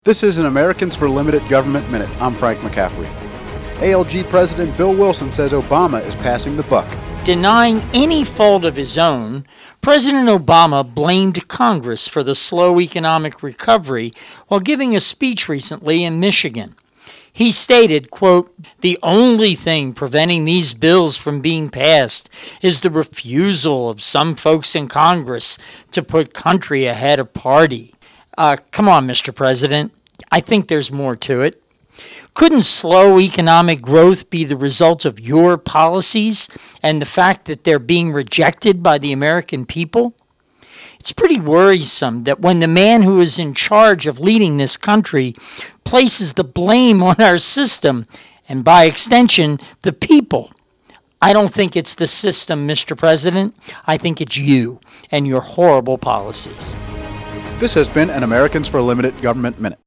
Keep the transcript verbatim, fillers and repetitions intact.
This is an Americans for Limited Government Minute. I'm Frank McCaffrey. A L G President Bill Wilson says Obama is passing the buck. Denying any fault of his own, President Obama blamed Congress for the slow economic recovery while giving a speech recently in Michigan. He stated, quote, "The only thing preventing these bills from being passed is the refusal of some folks in Congress to put country ahead of party." Uh, come on, Mister President. I think there's more to it. Couldn't slow economic growth be the result of your policies and the fact that they're being rejected by the American people? It's pretty worrisome that when the man who is in charge of leading this country places the blame on our system and, by extension, the people. I don't think it's the system, Mister President. I think it's you and your horrible policies. This has been an Americans for Limited Government Minute.